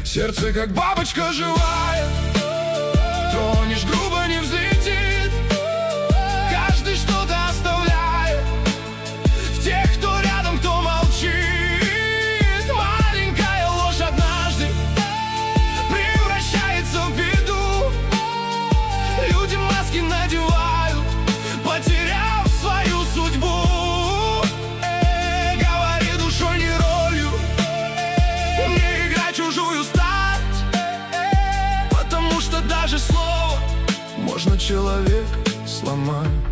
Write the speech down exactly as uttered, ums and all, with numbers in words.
Сердце как бабочка живая, тронешь грубо, не взлетит. Каждый что-то оставляет в тех, кто рядом, кто молчит. Маленькая ложь однажды превращается в беду. Люди маски надевают, потеряв свою судьбу. Э, говори душой, не ролью, не играй чужую стать, потому что даже слово можно человека сломать.